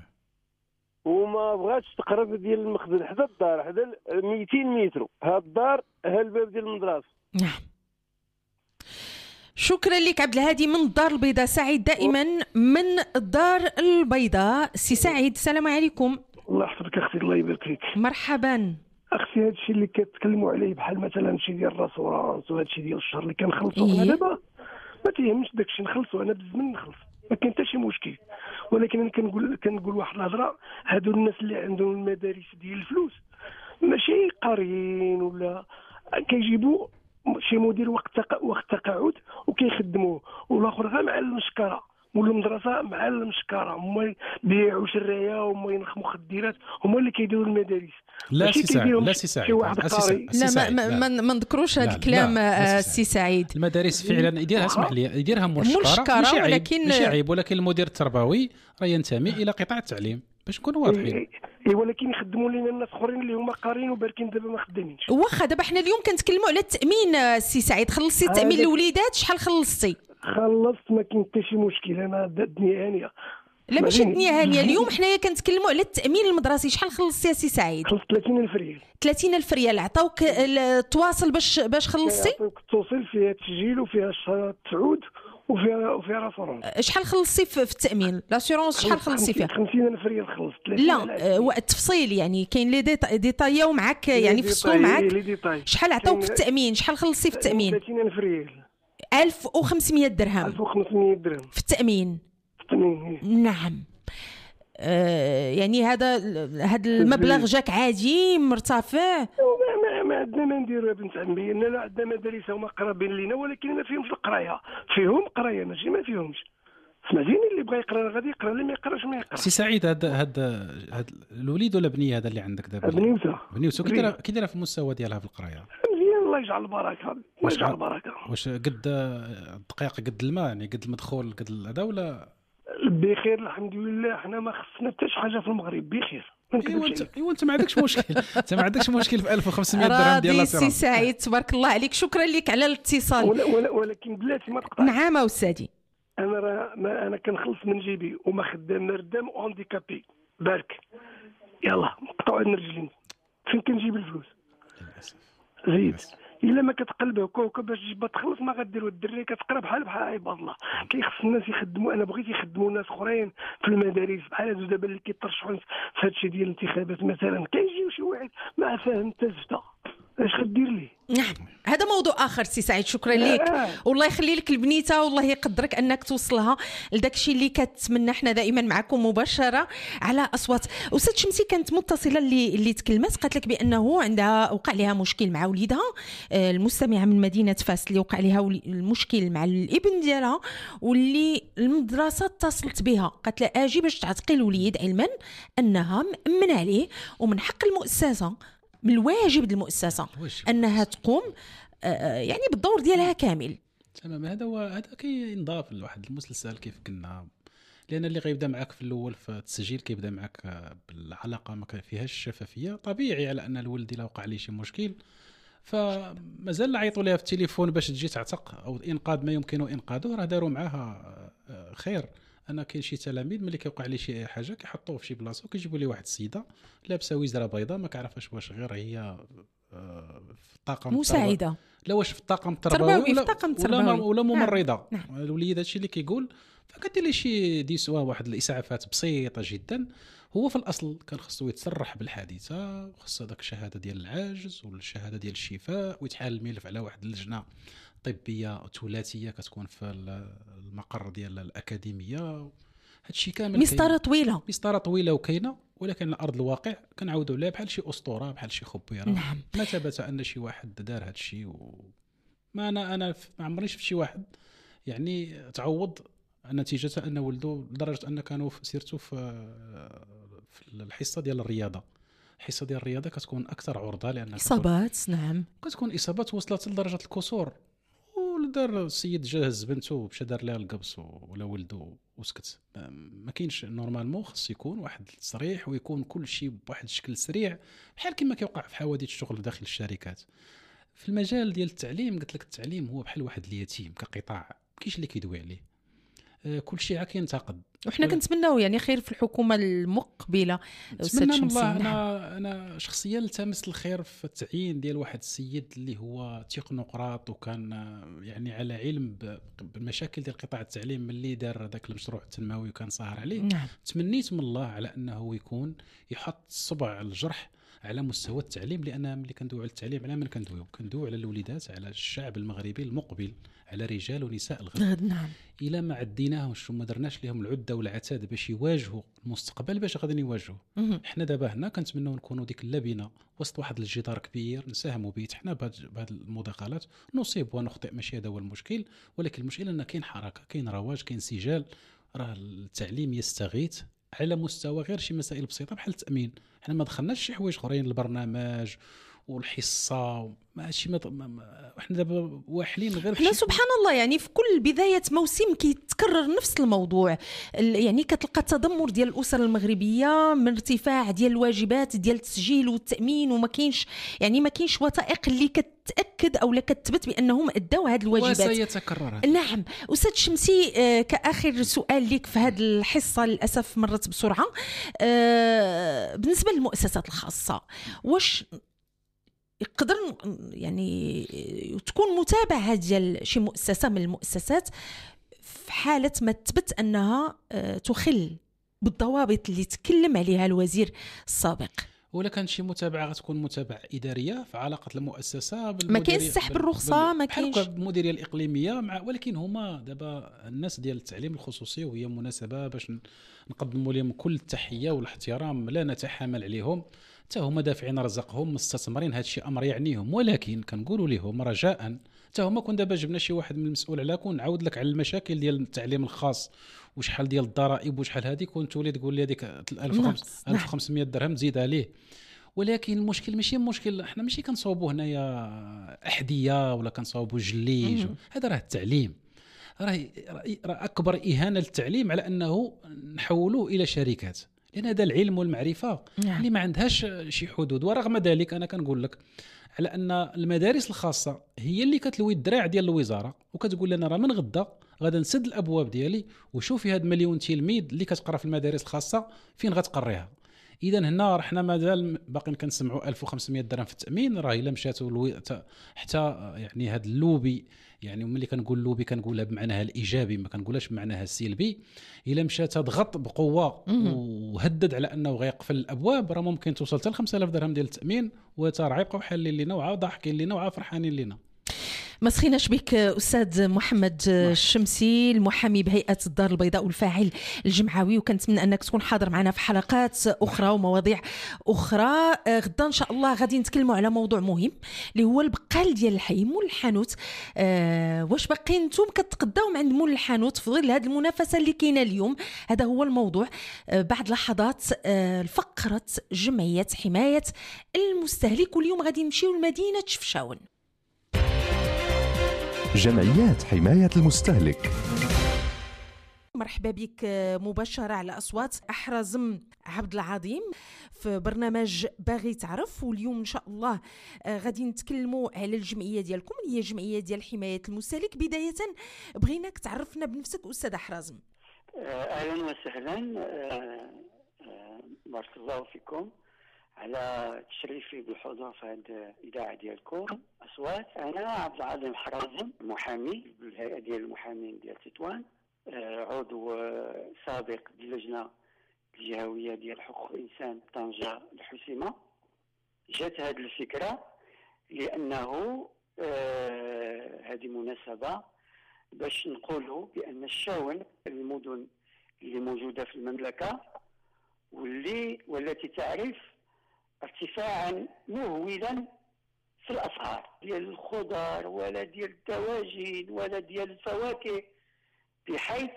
وما بغاتش تقرب ديال المخزن حدا الدار، حدا مئتين متر، هاد الدار ها الباب ديال المدرسه. نعم. شكرا لك عبد الهادي من الدار البيضاء. سعيد دائما من الدار البيضاء. سي سعيد السلام عليكم. الله يحفظك اختي، الله يبارك فيك. مرحبا اختي. هذا الشيء اللي كتكلموا عليه بحال مثلا شي ديال الراسورانس وهذا الشيء ديال الشهر اللي كنخلصوا إيه؟ دابا ما تيهمش داك الشيء، نخلصوا انا بالزمن نخلص، ما كاين حتى شي مشكل. ولكن انا كنقول كنقول واحد الهضره، هادو الناس اللي عندهم المدارس ديال الفلوس ماشي قاريين ولا كيجيبوا شي مدير وقت وقت تقاعد وكيخدموه، والاخر غير مع المشكره ولا المدرسه مع المشكره، هما بيعوا شرايه وهما ينخموا مخدرات، هما اللي كيديروا المدارس. لا سي سعيد، لا سي سعيد، لا ما ما, ما نذكروش هذا الكلام سي سعيد. المدارس فعلا يديرها اسمح لي يديرها مشكره ماشي ولكن ماشي عيب، ولكن المدير التربوي راه ينتمي الى قطاع التعليم باش نكونوا واضحين. اي ولكن يخدموا لنا الناس اخرين اللي هما قارين وباركين دابا ما خدامينش. واخا دابا حنا اليوم كنتكلموا على التامين سي سعيد. خلصتي التامين للوليدات؟ شحال خلصتي؟ خلصت ما كاين حتى شي مشكل، انا الدنيا هانيه. لا ماشي الدنيا هانيه، اليوم حنايا كنتكلموا على التامين المدرسي. شحال خلصتي يا سي سعيد؟ خلصت ثلاثين ألف ريال. ثلاثين ألف ريال عطاوك التواصل باش باش خلصتي؟ عطاوك التوصيل فيها تسجيل وفيها التعود وفيها وفيها راسورون. شحال خلصتي في التامين لاسيورونس؟ شحال خلصتي فيها؟ خمسين ألف ريال خلصت. لا التفصيل يعني كاين لي ديطاياو معاك، يعني فصلوا معاك شحال عطاوك في التامين، شحال خلصتي في التامين؟ ثلاثين ألف ريال. ألف وخمسمية درهم. ألف وخمسمية درهم في التامين. في التامين نعم. آه يعني هذا هذا المبلغ جاك عادي مرتفع؟ ما, ما عندنا ما نديروا يا بنت عمي، لا عندنا مدارس هما قرابين لينا ولكن ما فيهمش القرايه، فيهم قرايه ماشي ما فيهمش. سمعتيني اللي بغى يقرا غادي يقرا، اللي ما يقراش ما يقرا. سي سعيد هذا هذا هذا الوليد ولا بنيه هذا اللي عندك دابا؟ بنيوته. بنيوته كي دايره كي دايره في المستوى ديالها في القرايه؟ مزيان الله يجعل البركه، الله يجعل البركه. واش قد الدقيق قد الماء يعني قد المدخول قد هذا ولا؟ بخير الحمد لله، حنا ما خصنا حتى شي حاجه في المغرب بخير. ايوا انت ايوا انت ما عندكش مشكل، انت ما عندكش مشكل في ألف وخمسمية درهم ديال لاسيرونس. سي سعيد تبارك الله عليك، شكرا لك على الاتصال. ولا ولا ولكن بلاتي ما تقطعش. نعم استاذي. انا راه انا كنخلص من جيبي وما خدام ردام اونديكابي بارك. يلا قطعوا عندنا رجلين. فين كنجيب الفلوس؟ زيد الا ما كتقلبه كوكب باش تجيب تخلص ما غديروا الدري كتقرا بحال بحال عباد الله. كيخص الناس يخدموا، انا بغيت يخدموا ناس اخرين في المدارس بحال هادو دابا اللي كيطرشحوا في هذا الشيء ديال الانتخابات مثلا. كيجيو شي واحد ما فاهم التزفته اش غدير ليه؟ نعم هذا موضوع اخر سي سعيد، شكرا لك. والله يخلي لك البنيته والله يقدرك انك توصلها لذاك الشيء اللي كتمنى. احنا دائما معكم مباشره على اصوات. استاذ شمسي كانت متصله اللي اللي تكلمت قالت لك بانه عندها وقع لها مشكل مع وليدها، المستمعه من مدينه فاس اللي وقع لها المشكل مع الابن ديالها واللي المدرسه اتصلت بها قالت لها اجي باش تعتقي الوليد، علما انها مأمن عليه ومن حق المؤسسه من الواجب ديال المؤسسه انها تقوم يعني بالدور ديالها كامل. تمام. هذا هو هذا كينضاف لواحد المسلسل كيف قلنا، لان اللي غيبدا معك في الاول في التسجيل كيبدا معك بالعلاقه ما فيهاش شفافيه. طبيعي على ان الولد الا وقع ليه شي مشكل فمازال عيطوا لها في التليفون باش تجي تعتق او انقاذ ما يمكن انقاذه، راه داروا معاها خير. انا كاين شي تلاميذ ملي كيوقع لي شي حاجه كيحطوه في شي بلاصه وكيجيبوا لي واحد السيده لابسه وزره بيضاء ما كعرفاش واش غير هي في الطاقم مساعده لا واش في الطاقم التربوي ولا, ولا, ولا ممرضه. نعم. نعم. الوليد هادشي اللي كيقول فكدير لي شي ديسوا واحد الاسعافات بسيطه جدا. هو في الاصل كان خصو يتصرح بالحادثه وخص هذاك الشهاده ديال العاجز والشهاده ديال الشفاء ويتحال الملف على واحد اللجنه طبيه ثلاثيه كتكون في المقر ديال الاكاديميه. هادشي كامل مسطره طويله مسطره طويله وكاينه، ولكن على ارض الواقع كنعاودوا لها بحال شي اسطوره بحال شي خبيره. نعم. ما ثبت ان شي واحد دار هادشي و... ما انا انا ما عمرني شفت شي واحد يعني تعوض نتيجه ان ولده، لدرجه ان كانوا سيرتو في في الحصه ديال الرياضه. الحصه ديال الرياضه كتكون اكثر عرضه لان اصابات. نعم كتكون اصابات وصلت لدرجه الكسور، ودار السيد جاهز بنته مشى دار لها القبص ولا ولده وسكت. ما كاينش نورمالمون خص يكون واحد صريح ويكون كل شيء بواحد الشكل سريع بحال كما كيوقع في حوادث الشغل داخل الشركات. في المجال ديال التعليم قلت لك التعليم هو بحال واحد اليتيم كقطاع كاينش اللي كيدوي عليه، كل شيء كينتقد. وحنا كنتمناو يعني خير في الحكومه المقبله استاذ شمسي. انا انا شخصيا التمس الخير في التعيين ديال واحد السيد اللي هو تكنوقراط وكان يعني على علم بالمشاكل ديال قطاع التعليم ملي دار ذاك المشروع التنموي وكان ساهر عليه. نعم. تمنيت من الله على انه يكون يحط الصبع الجرح على مستوى التعليم، لان ملي كندويو على التعليم على من كندويو كندويو على الوليدات، على الشعب المغربي المقبل، على رجال ونساء الغد. نعم. الى ما عديناهمش وما درناش لهم العده والعتاد باش يواجهوا المستقبل باش غادي يواجهوا. حنا دابا هنا كنتمنوا نكونوا ديك اللبنه وسط واحد الجدار كبير نساهموا به حنا بهذه المداخلات. نصيب ونخطئ ماشي هذا هو المشكل، ولكن المشكل ان كاين حركه، كاين رواج، كاين سجال. راه التعليم يستغيث على مستوى غير شي مسائل بسيطه بحال التامين. حنا ما دخلناش شي حوايج اخرين، البرنامج والحصه ماشي ما احنا دابا واحلين غير احنا سبحان الله يعني في كل بدايه موسم كيتكرر نفس الموضوع. يعني كتلقى التذمر ديال الاسر المغربيه من ارتفاع ديال الواجبات ديال التسجيل والتامين، وما كاينش يعني ما كاينش وثائق اللي كتاكد او لا كتثبت بانهم اداو هذه الواجبات. وسيتكرر. نعم. استاذ شمسي كاخر سؤال لك في هذه الحصه للاسف مرت بسرعه، بالنسبه للمؤسسات الخاصه واش يقدر يعني تكون متابعة ديال شي مؤسسة من المؤسسات في حالة ما تثبت أنها تخل بالضوابط اللي تكلم عليها الوزير السابق؟ ولا كان شي متابعه غتكون متابعه اداريه في علاقه المؤسسه ما كاينش سحب الرخصه، ما كاينش المديريه الاقليميه مع، ولكن هما دابا الناس ديال التعليم الخصوصي وهي مناسبه باش نقدموا لهم كل التحيه والاحترام، لا نتحامل عليهم، حتى هما دافعين رزقهم مستثمرين، هذا الشيء امر يعنيهم. ولكن كنقولوا لهم رجاء حتى هما كون دابا جبنا شي واحد من المسؤول على كون نعاود لك على المشاكل ديال التعليم الخاص وشحال ديال الضرائب وشحال هذه، كنت تولي تقول لي هذيك ألف وخمسمية درهم تزيد عليه. ولكن المشكل ماشي مشكل، احنا ماشي كنصاوبوا هنايا احذيه ولا كنصاوبوا جليج، هذا راه التعليم، راه اكبر اهانه للتعليم على انه نحولوه الى شركات، لان هذا العلم والمعرفه نعم. اللي ما عندهاش شي حدود. ورغم ذلك انا كنقول لك على ان المدارس الخاصه هي اللي كتلوي الدراع ديال الوزاره وكتقول لنا راه من غدا غادا نسد الابواب ديالي وشوفي هاد مليون تلميذ اللي كتقرا في المدارس الخاصه فين غتقريها. اذا هنا رحنا مازال باقي كنسمعوا ألف وخمسمائة درهم في التامين. راه الا مشاتوا الوي... حتى يعني هذا اللوبي، يعني ملي كنقول لوبي كنقولها بمعناها الايجابي، ما كنقولهاش بمعناها السلبي. الا مشات ضغط بقوه وهدد على انه غيقفل الابواب، راه ممكن توصل حتى ل خمسة آلاف درهم ديال التامين، وترعيقوا حالين لينا وعا ضاحكين لينا وعا فرحانين لينا. ما سخيناش بك أستاذ محمد الشمسي، المحامي بهيئة الدار البيضاء والفاعل الجمعوي، وكنتمنى أنك تكون حاضر معنا في حلقات أخرى ومواضيع أخرى. غدا إن شاء الله غادي نتكلموا على موضوع مهم اللي هو البقال ديال الحي، مول الحانوت. أه واش باقيين نتوما كتقداو عند مول الحانوت في ظل هذه المنافسة اللي كاينة اليوم؟ هذا هو الموضوع. أه بعد لحظات أه فقرة جمعية حماية المستهلك، واليوم غادي نمشيو لمدينة شفشاون. جمعيات حماية المستهلك. مرحبا بك مباشرة على أصوات أحرزم عبد العظيم في برنامج باغي تعرف. واليوم إن شاء الله غادي نتكلموا على الجمعية ديالكم اللي هي الجمعية ديال حماية المستهلك. بداية بغيناك تعرفنا بنفسك أستاذ أحرزم. أهلا وسهلا، بارك الله فيكم على تشريفي بالحضور في هذه الإذاعة ديالكم أصوات. أنا عبد العظيم حرازم، محامي بالهيئة ديال المحامين ديال تطوان، عضو سابق باللجنة الجهوية ديال حقوق الإنسان طنجة الحسيمة. جات هذه الفكرة لأنه هذه مناسبة باش نقولوا بأن الشاون المدن اللي موجودة في المملكة واللي والتي تعرف ارتفاعا مهولا في الأسعار ديال الخضر ولا ديال الدواجن ولا ديال الفواكه، بحيث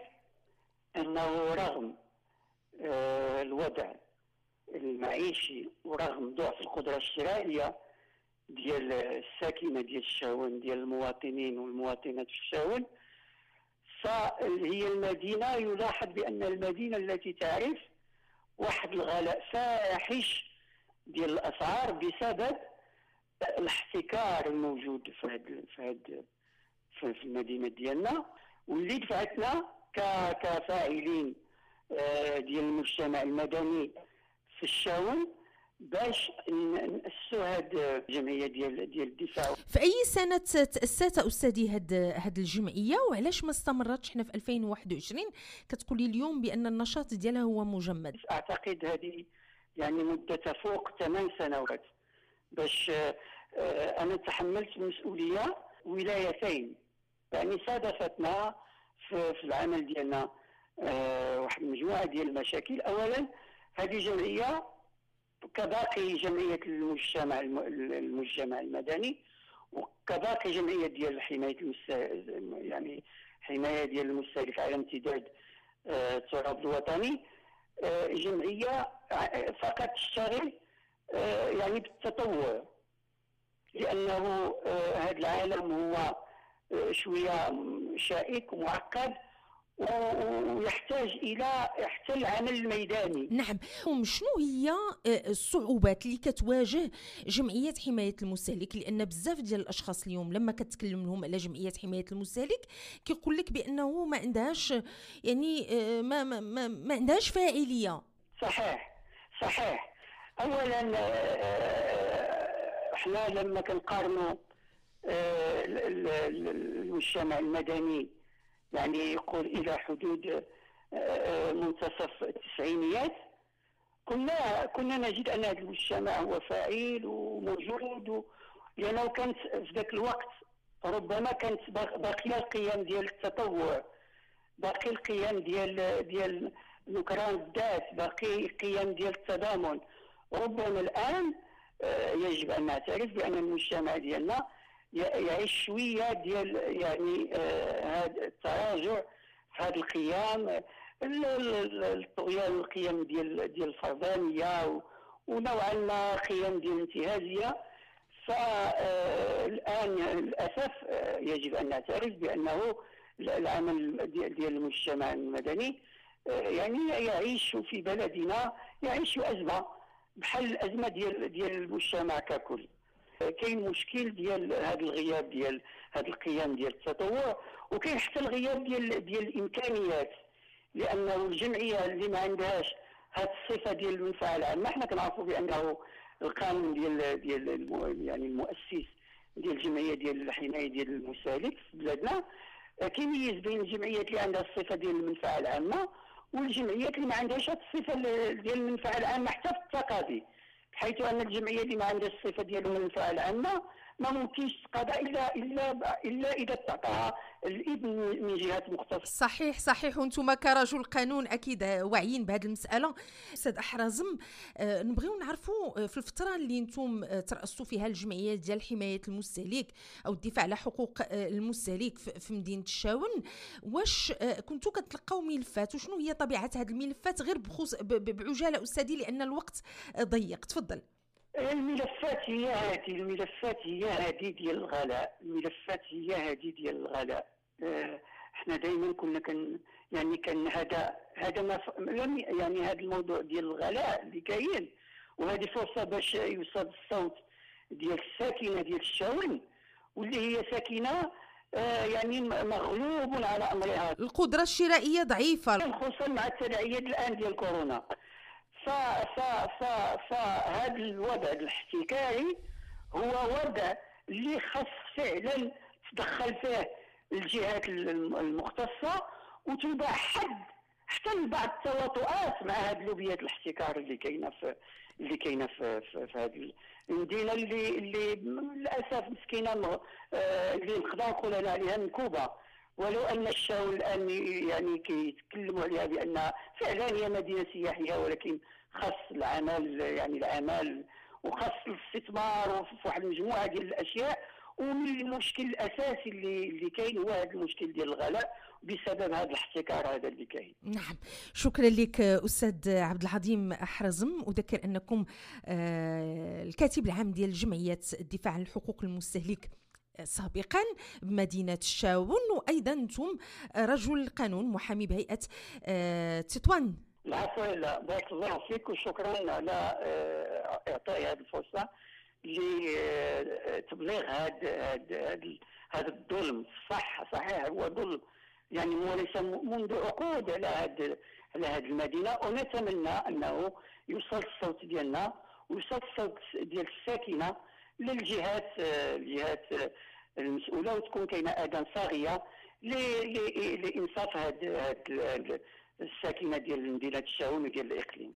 أنه رغم آه الوضع المعيشي ورغم ضعف القدرة الشرائية ديال الساكنة ديال الشاون ديال المواطنين والمواطنات في الشاون، فهي المدينة يلاحظ بأن المدينة التي تعرف واحد الغلاء فاحش ديال الاسعار بسبب الاحتكار الموجود في هاد في هاد في المدينه ديالنا، واللي دفعتنا كفاعلين ديال المجتمع المدني في الشاون باش نأسسوا هاد الجمعيه ديال ديال الدفاع. في اي سنه تأسست استاذي هاد هاد الجمعيه، وعلاش ما استمرتش؟ حنا في ألفين وواحد وعشرين كتقولي اليوم بان النشاط ديالها هو مجمد. اعتقد هذه يعني مدة فوق ثمان سنوات، باش أنا تحملت مسؤولية ولايتين. يعني صادفتنا في العمل ديالنا واحد المجموعة ديال المشاكل. أولا هذه جمعية كباقي جمعية المجتمع المجتمع المدني وكباقي جمعية ديال حماية المستهلك، يعني حماية ديال المستهلك على امتداد التراب الوطني، جمعية فقط تشتغل يعني بالتطوع، لأنه هذا العالم هو شوية شائك ومعقد ويحتاج إلى حتى العمل الميداني. نعم. شنو هي الصعوبات اللي كتواجه جمعية حماية المستهلك؟ لأن بزاف ديال الأشخاص اليوم لما كتكلم لهم على جمعية حماية المستهلك كيقول لك بأنه ما عندهاش يعني ما ما ما, ما عندهاش فاعلية. صحيح صحيح. أولا احنا لما كنقارنوا المجتمع المدني يعني يقول إلى حدود منتصف التسعينيات، كنا كنا نجد أن هذا المجتمع هو فاعل وموجود، لأنه كانت في ذاك الوقت ربما كانت باقية القيم ديال التطوع، باقي القيم ديال ديال نكران الذات، باقي القيم ديال التضامن. ربما الآن يجب أن نعترف بأن المجتمع ديالنا يعيش شويه ديال يعني هذا التراجع في هذه القيم، الطغيان القيم ديال ديال الفردانيه ونوعا ما قيم ديال الانتهازيه. فالان للاسف يجب ان نعترف بانه العمل ديال المجتمع المدني يعني يعيش في بلدنا يعيش ازمه بحال الازمه ديال ديال المجتمع ككل. كاين مشكل ديال هذا الغياب ديال هذه القيم ديال التطوع، وكاين حتى الغياب ديال ديال الامكانيات، لانه الجمعيه اللي ما عندهاش هذه الصفه ديال المنفعه العامه حنا كنعرفوا بانه القانون ديال ديال يعني المؤسس ديال الجمعيه ديال الحمايه ديال المستهلك في بلادنا كيميز بين الجمعيات اللي عندها الصفه ديال المنفعه العامه والجمعيات اللي ما عندهاش الصفه ديال المنفعه العامه حتى في التقاضي، حيث ان الجمعيه اللي ما عندهاش الصفه ديال المنفعه العامه ما ممكنش تقاضى الا الا الا اذا تعطاها الاذن من جهات مختصه. صحيح صحيح، وانتم كرجل قانون اكيد واعيين بهذه المساله. استاذ احرزم، أه نبغيو نعرفوا في الفتره اللي انتم ترأسوا فيها الجمعيات ديال حمايه المستهلك او الدفاع على حقوق المستهلك في مدينه الشاون، واش كنتوا كتلقاو ملفات وشنو هي طبيعه هذه الملفات؟ غير بخصوص بعجاله استاذي لان الوقت ضيق، تفضل. الملفات هي هذه الملفات هي هذه ديال الغلاء الملفات هي هذه ديال الغلاء اه احنا دائما كنا كن يعني كان هذا هذا ما لم يعني هذا الموضوع ديال الغلاء اللي كاين، وهذه فرصه باش يوصل الصوت ديال الساكنه ديال الشاون واللي هي ساكنه اه يعني مغلوب على امرها، القدره الشرائيه ضعيفه خصوصا مع التداعيات الان ديال كورونا. ف ف ف فهذا الوضع الاحتكاري هو وضع اللي خاص فعلا تدخل فيه الجهات المختصه وتوضع حد حتى لبعض التواطؤات مع هذه لوبيات الاحتكار اللي كاينه في اللي كاينه في في, في هذه المدينه اللي اللي للاسف مسكينه آه اللي نقدر نقول عليها منكوبه، ولو ان الشاون الان يعني كيتكلموا عليها بان فعلا هي مدينه سياحيه، ولكن خاص العمل يعني العمل وخاص الاستثمار وفي واحد المجموعه ديال الاشياء. ومن المشكل الاساسي اللي اللي كاين هو هذا المشكل ديال الغلاء بسبب هذا الاحتكار هذا اللي كاين. نعم، شكرا لك استاذ عبد العظيم احرزم. اذكر انكم آه الكاتب العام ديال جمعيه الدفاع عن حقوق المستهلك سابقا بمدينة الشاون، وأيضا أنتم رجل قانون محامي بهيئة تطوان. العفو، بارك الله فيك وشكرا على إعطاء هذه الفرصة لتبليغ هذا هذا الظلم. صح صحيح هو ظلم يعني ممارسة منذ عقود على هذه على هذه المدينة، ونتمنى أنه يوصل الصوت ديالنا ويوصل الصوت ديال الساكنة للجهات الجهات المسؤوله وتكون كاينه اذان صاغيه لانصاف هاد الساكنه ديال مدينه الشاون وديال الاقليم.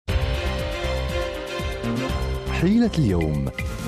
حيلة اليوم.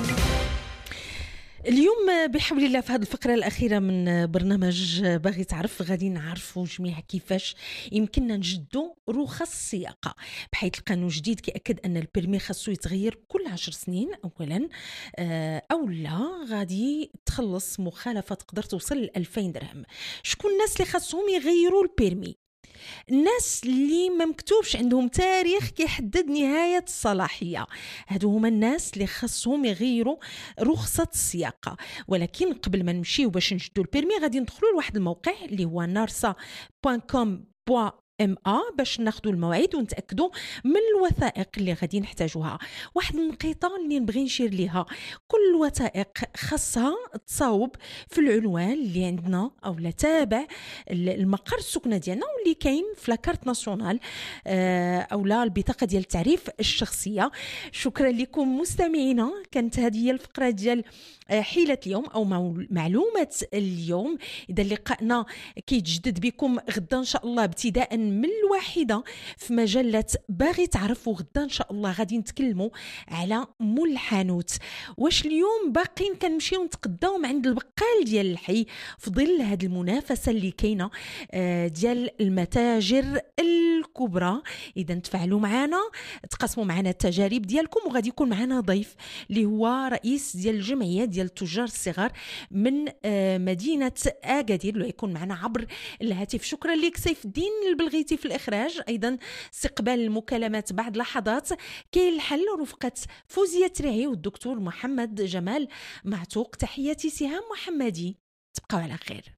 اليوم بحول الله في هذه الفقرة الأخيرة من برنامج باغي تعرف غادي نعرفوا جميع كيفاش يمكننا نجدوا رخص السياقة، بحيث القانون الجديد كيأكد أن البرمي خاصو يتغير كل عشر سنين أولا، أو لا غادي تخلص مخالفة تقدر توصل ل ألفين درهم. شكون الناس اللي خاصهم يغيروا البرمي؟ الناس اللي ما مكتوبش عندهم تاريخ كيحدد نهاية الصلاحية، هادو هما الناس اللي خاصهم يغيروا رخصة السياقة. ولكن قبل ما نمشيو باش نجدوا البيرمي غادي ندخلوا لواحد الموقع اللي هو نارسا بوان كوم بوان ام ا باش ناخذوا المواعيد ونتاكدوا من الوثائق اللي غادي نحتاجوها. واحد النقيطه اللي نبغي نشير ليها، كل الوثائق خاصها تصاوب في العنوان اللي عندنا او لا تابع المقر السكنه ديالنا واللي كاين في لاكارت ناسيونال او لا البطاقه ديال التعريف الشخصيه. شكرا لكم مستمعينا، كانت هذه هي الفقره ديال حيلة اليوم أو معلومة اليوم. إذا لقاءنا كيتجدد بكم غدا إن شاء الله ابتداء من الواحدة في مجلة باغي تعرف، وغدا إن شاء الله غادي نتكلموا على مول الحانوت. واش اليوم باقين كنمشيو نتقداو عند البقال ديال الحي في ظل هذه المنافسة اللي كاينة ديال المتاجر الكبرى؟ إذا تفاعلوا معنا، تقاسموا معنا التجارب ديالكم، وغادي يكون معنا ضيف اللي هو رئيس ديال الجمعية ديال التجار الصغار من مدينة أكادير اللي يكون معنا عبر الهاتف. شكرا لك سيف الدين البلغيتي في الإخراج، أيضا استقبال المكالمات بعد لحظات. كاين الحل رفقة فوزية تريعي والدكتور محمد جمال معتوق. تحياتي سهام محمدي، تبقوا على خير.